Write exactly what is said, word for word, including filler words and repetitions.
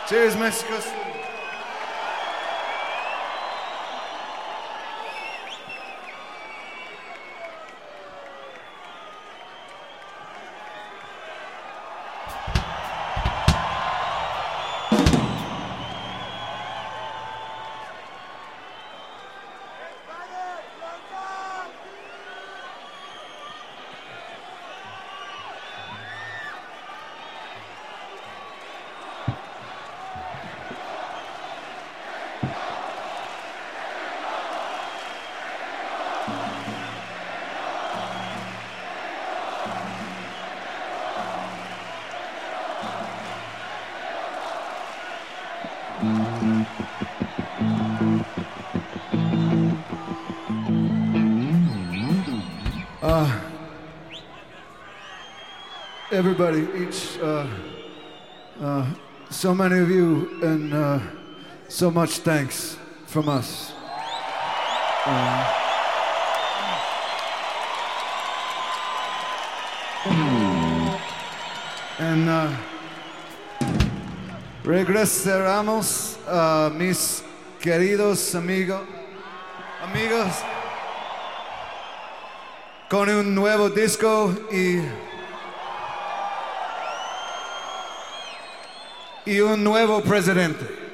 Cheers, Mexico. Uh, everybody, each, uh, uh, so many of you, and uh, so much thanks from us. Uh, and uh, regresaremos, uh, mis queridos amigos, amigos, con un nuevo disco y, y un nuevo presidente.